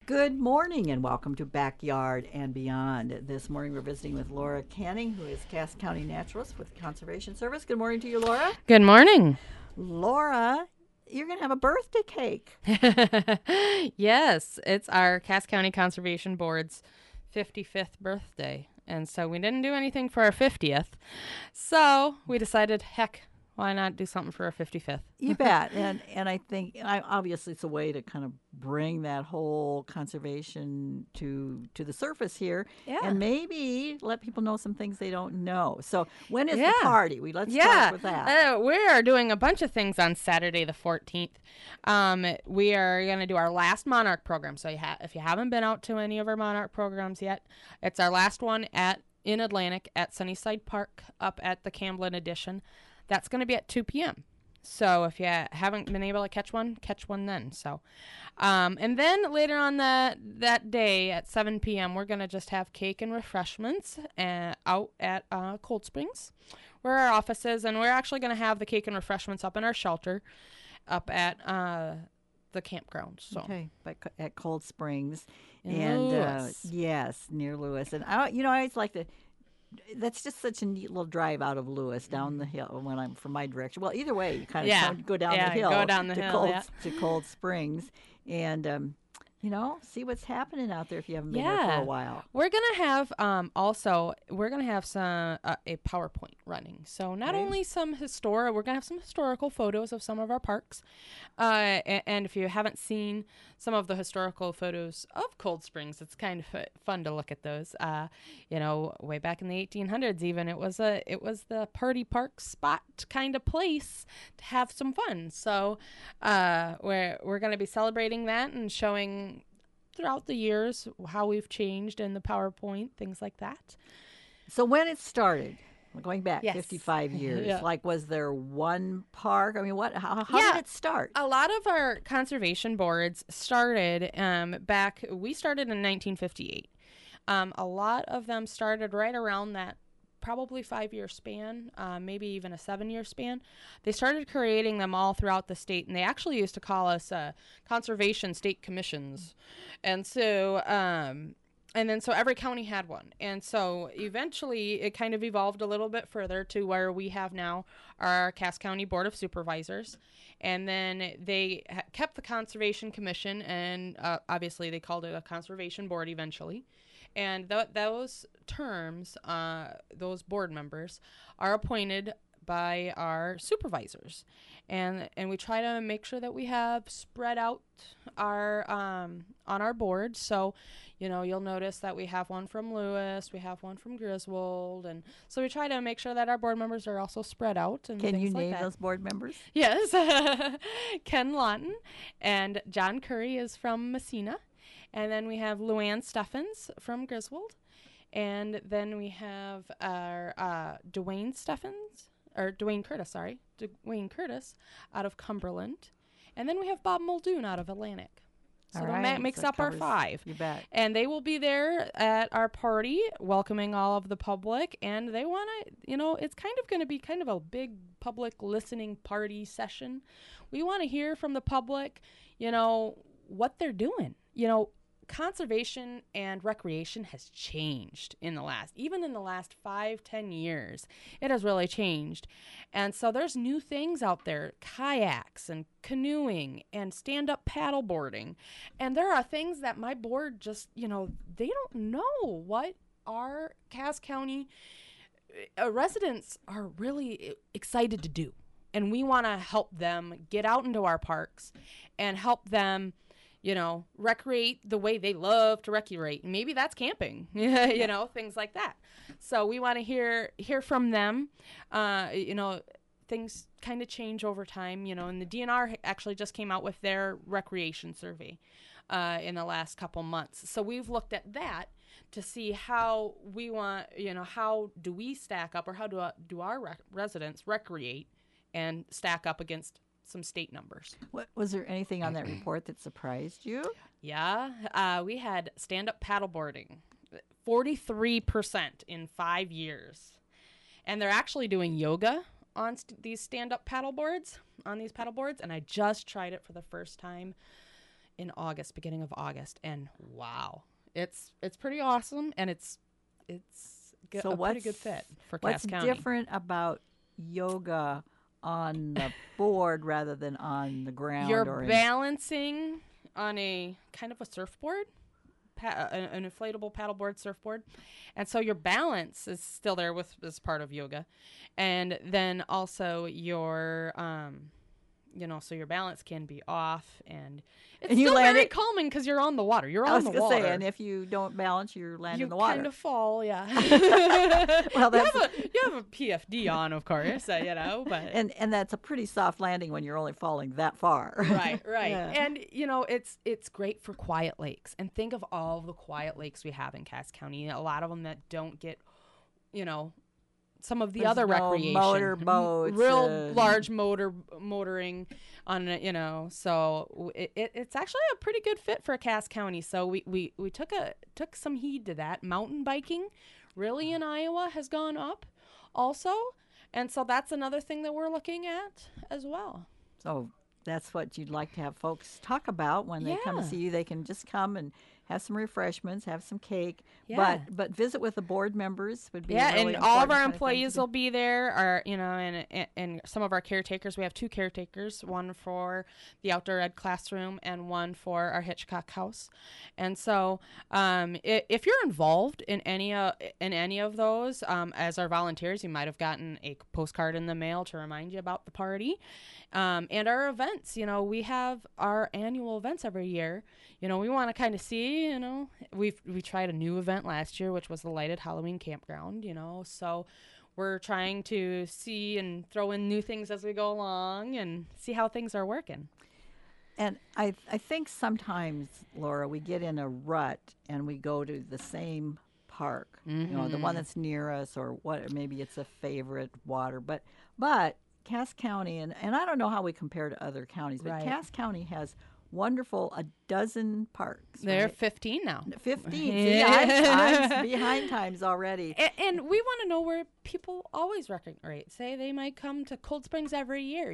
Good morning and welcome to Backyard and Beyond. This morning we're visiting with Laura Canning, who is Cass County Naturalist with Conservation Service. Good morning to you, Laura. Good morning. Laura, you're going to have a birthday cake. Yes, it's our Cass County Conservation Board's 55th birthday. And so we didn't do anything for our 50th. So we decided, heck, why not do something for our 55th? You bet. And I think obviously it's a way to kind of bring that whole conservation to the surface here, and maybe let people know some things they don't know. So when is the party? Let's start with that. We are doing a bunch of things on Saturday the 14th. We are going to do our last Monarch program. So if you haven't been out to any of our Monarch programs yet, it's our last one in Atlantic at Sunnyside Park up at the Camblin Edition. That's going to be at 2 p.m. So if you haven't been able to catch one then. So, and then later on that day at 7 p.m., we're going to just have cake and refreshments out at Cold Springs, where our office is. And we're actually going to have the cake and refreshments up in our shelter up at the campground. So. Okay, but at Cold Springs. And Lewis. Yes, near Lewis. And I always like to... That's just such a neat little drive out of Lewis down the hill when I'm from my direction. Well, either way, you kind of go down the hill to Cold Springs and see what's happening out there if you haven't been there for a while. We're gonna have some a PowerPoint running. So not only we're gonna have some historical photos of some of our parks, and if you haven't seen some of the historical photos of Cold Springs, it's kind of fun to look at those. Way back in the 1800s, even it was the party park spot kind of place to have some fun. So we're gonna be celebrating that and showing throughout the years how we've changed in the PowerPoint, things like that. So when it started, going back 55 years, was there one park? I mean, how did it start? A lot of our conservation boards started we started in 1958. A lot of them started right around that probably 5-year span, maybe even a 7-year span. They started creating them all throughout the state, and they actually used to call us conservation state commissions. And so, so every county had one. And so eventually it kind of evolved a little bit further to where we have now our Cass County Board of Supervisors. And then they kept the Conservation Commission, and obviously they called it a Conservation Board eventually. And those terms, those board members, are appointed by our supervisors, and we try to make sure that we have spread out our on our board. So, you'll notice that we have one from Lewis, we have one from Griswold, and so we try to make sure that our board members are also spread out. And can you name those board members? Yes, Ken Lawton and John Curry is from Messina. And then we have Luann Steffens from Griswold. And then we have our Dwayne Curtis out of Cumberland. And then we have Bob Muldoon out of Atlantic. So that makes up our 5. You bet. And they will be there at our party welcoming all of the public. And they want to, it's kind of going to be kind of a big public listening party session. We want to hear from the public, what they're doing. Conservation and recreation has changed in the last 5-10 years. It has really changed. And so there's new things out there, kayaks and canoeing and stand-up paddleboarding. And there are things that my board just, they don't know what our Cass County residents are really excited to do. And we want to help them get out into our parks and help them recreate the way they love to recreate. Maybe that's camping, things like that. So we want to hear from them. Things kind of change over time, and the DNR actually just came out with their recreation survey in the last couple months. So we've looked at that to see how we want, how do we stack up, or how do our residents recreate and stack up against some state numbers. Was there anything on that report that surprised you? Yeah, we had stand-up paddleboarding, 43% in 5 years. And they're actually doing yoga on these stand-up paddleboards, and I just tried it for the first time in August, beginning of August, and wow, it's pretty awesome, and it's a pretty good fit for Cass County. What's different about yoga on the board rather than on the ground? You're balancing on a kind of a surfboard, an inflatable paddleboard surfboard, and so your balance is still there as part of yoga, and then also your so your balance can be off, and it's still very calming because you're on the water. You're on the water. I was going to say, and if you don't balance, you're landing in the water. You kind of fall, yeah. Well, you have a PFD on, of course, but and that's a pretty soft landing when you're only falling that far. Right. Yeah. And it's great for quiet lakes. And think of all the quiet lakes we have in Cass County. A lot of them that don't get, some of the other recreation, motor boats, real large motoring on it, so it's actually a pretty good fit for Cass County. So we took some heed to that. Mountain biking really in Iowa has gone up also, and so that's another thing that we're looking at as well. So that's what you'd like to have folks talk about when they come to see you. They can just come and have some refreshments, have some cake, but visit with the board members would be really and all of our employees will be there, and some of our caretakers. We have 2 caretakers, one for the outdoor ed classroom and one for our Hitchcock house. And so if you're involved in any of those as our volunteers, you might have gotten a postcard in the mail to remind you about the party. And our events, we have our annual events every year. We want to kind of see, we tried a new event last year, which was the Lighted Halloween Campground, so we're trying to see and throw in new things as we go along and see how things are working. And I think sometimes, Laura, we get in a rut and we go to the same park, the one that's near us, or maybe it's a favorite water, but Cass County, and I don't know how we compare to other counties, but Cass County has a dozen parks. They're 15 now. 15. See, I'm behind times already. And we want to know where people always recognize. Say they might come to Cold Springs every year,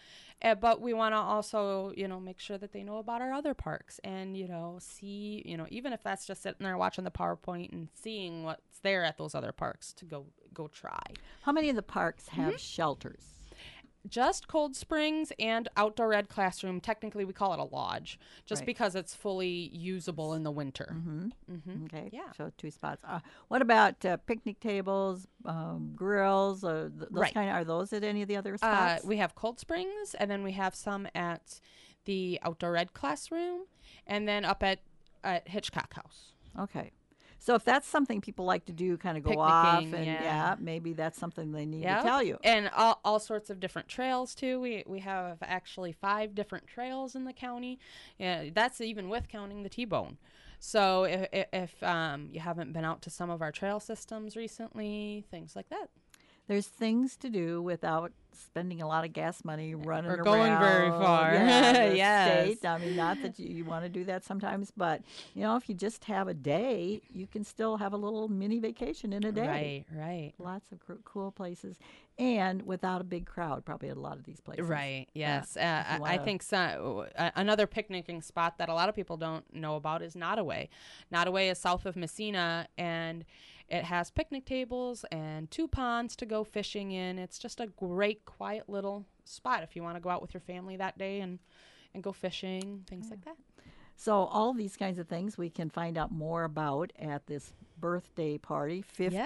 but we want to also, make sure that they know about our other parks and, see, even if that's just sitting there watching the PowerPoint and seeing what's there at those other parks to go try. How many of the parks have shelters? Just Cold Springs and Outdoor Ed Classroom. Technically, we call it a lodge, just because it's fully usable in the winter. Okay. Yeah. So 2 spots. What about picnic tables, grills? Those are those at any of the other spots? We have Cold Springs, and then we have some at the Outdoor Ed Classroom, and then up at Hitchcock House. Okay. So if that's something people like to do, kind of go off, and maybe that's something they need to tell you. And all sorts of different trails too. We have actually 5 different trails in the county. Yeah, that's even with counting the T-Bone. So if you haven't been out to some of our trail systems recently, things like that. There's things to do without spending a lot of gas money running around. Or going very far. State. I mean, not that you want to do that sometimes, but, if you just have a day, you can still have a little mini vacation in a day. Right. Lots of cool places. And without a big crowd, probably at a lot of these places. Right, yes. I think another picnicking spot that a lot of people don't know about is Nottoway. Nottoway is south of Messina, and it has picnic tables and 2 ponds to go fishing in. It's just a great, quiet little spot if you want to go out with your family that day and go fishing, things like that. So all these kinds of things we can find out more about at this birthday party,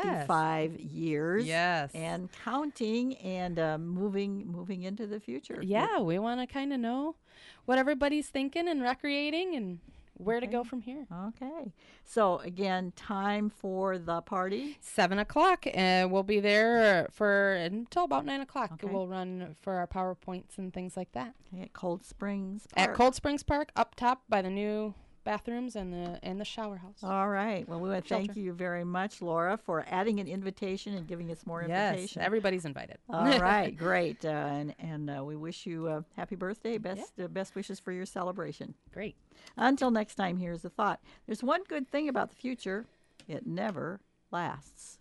55 years. Yes. And counting and moving into the future. Yeah, we want to kind of know what everybody's thinking and recreating and where to go from here. Okay. So, again, time for the party? 7 o'clock. And we'll be there until about 9 o'clock. Okay. We'll run for our PowerPoints and things like that. Okay, at Cold Springs Park. At Cold Springs Park, up top by the new bathrooms and the shower house. All right. Well, we want to thank you very much, Laura, for adding an invitation and giving us more information. Yes, everybody's invited. All right, great. And we wish you a happy birthday. Best wishes for your celebration. Great. Until next time, here's a thought. There's one good thing about the future. It never lasts.